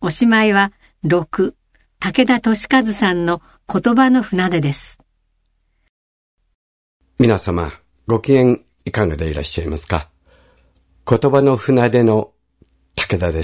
おしまいは6、武田俊和さんの言葉の船出です。 皆様、ご機嫌いかがでいらっしゃいますか？言葉の船出の武田です。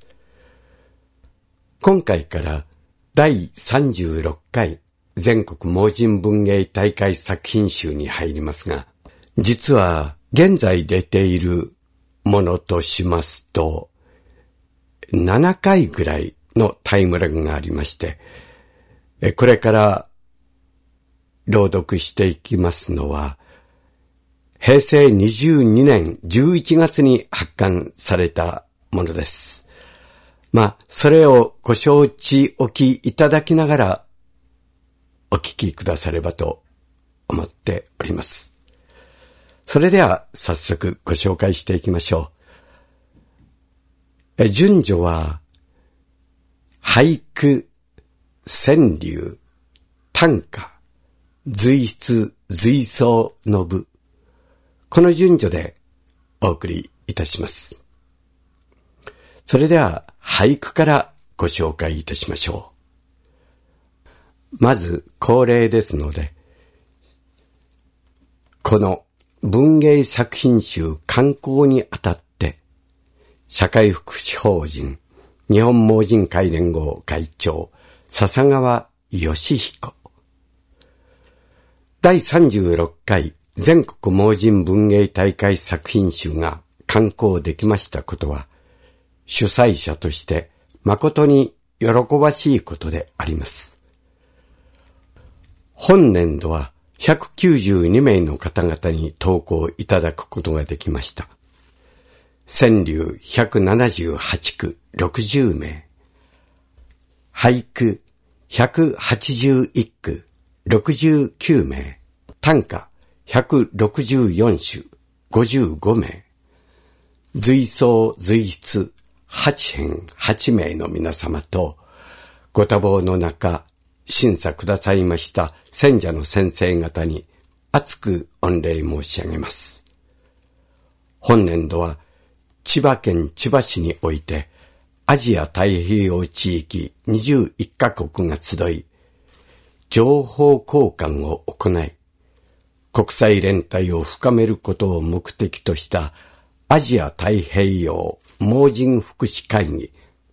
今回から第36回全国盲人文芸大会作品集に入りますが、実は現在出ているものとしますと、7回ぐらいのタイムラグがありまして、これから朗読していきますのは、平成22年11月に発刊されたものです。それをご承知おきいただきながらお聞きくださればと思っております。それでは早速ご紹介していきましょう。順序は、俳句、川柳、短歌、随筆、随想の部、この順序でお送りいたします。それでは俳句からご紹介いたしましょう。まず恒例ですので、この文芸作品集刊行にあたって、社会福祉法人日本盲人会連合会長笹川義彦、第36回全国盲人文芸大会作品集が刊行できましたことは、主催者として誠に喜ばしいことであります。本年度は192名の方々に投稿いただくことができました。川柳178句60名、俳句181句69名、短歌164首55名、随想随筆8編8名の皆様と、ご多忙の中審査くださいました選者の先生方に厚く御礼申し上げます。本年度は千葉県千葉市においてアジア太平洋地域21カ国が集い、情報交換を行い、国際連帯を深めることを目的としたアジア太平洋盲人福祉会議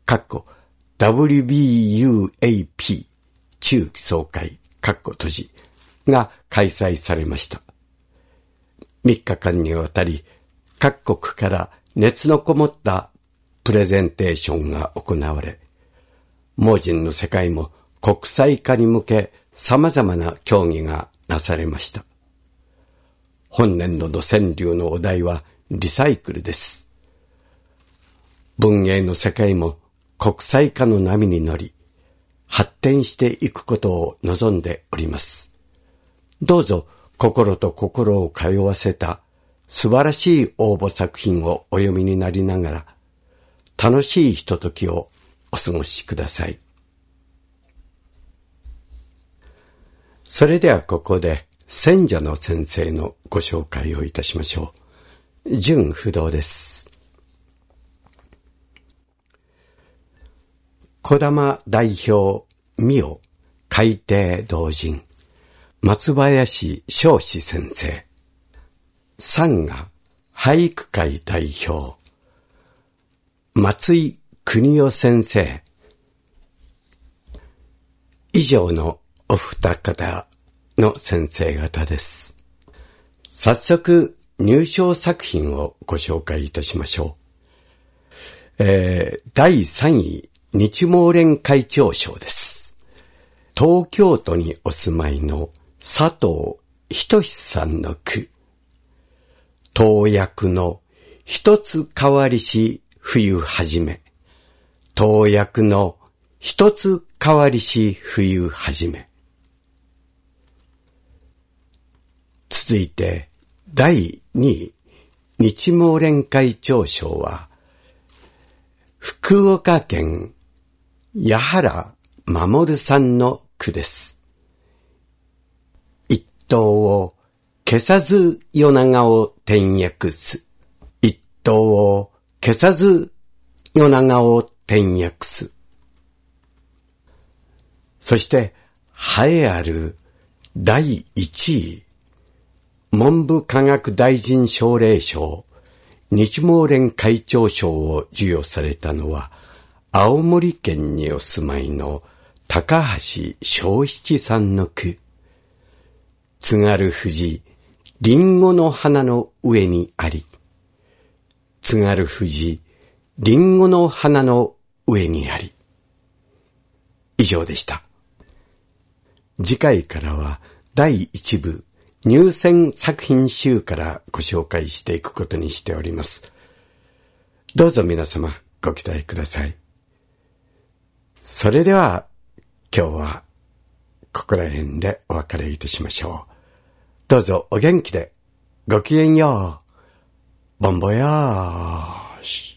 WBUAP 中期総会閉じが開催されました。3日間にわたり各国から熱のこもったプレゼンテーションが行われ、盲人の世界も国際化に向け様々な協議がなされました。本年度の川柳のお題はリサイクルです。文芸の世界も国際化の波に乗り、発展していくことを望んでおります。どうぞ心と心を通わせた素晴らしい応募作品をお読みになりながら、楽しいひとときをお過ごしください。それではここで選者の先生のご紹介をいたしましょう。順不動です。児玉代表美代海底同人、松林昌司先生。三が俳句会代表松井邦夫先生。以上のお二方の先生方です。早速入賞作品をご紹介いたしましょう。第3位日盲連会長賞です。東京都にお住まいの佐藤仁さんの句。当訳の一つ変わりし冬はじめ。当訳の一つ変わりし冬はじめ。続いて第2位日盲連会長賞は福岡県矢原守さんの句です。一刀を消さず夜長を転訳す。一刀を消さず夜長を転訳す。 そして栄えある第1位、文部科学大臣奨励賞、日毛連会長賞を授与されたのは、青森県にお住まいの高橋正七さんの句、津軽富士、りんごの花の上にあり。津軽富士、りんごの花の上にあり。以上でした。次回からは第1部入選作品集からご紹介していくことにしております。どうぞ皆様ご期待ください。それでは今日はここら辺でお別れいたしましょう。どうぞお元気でごきげんよう。ボンボヤーシュ。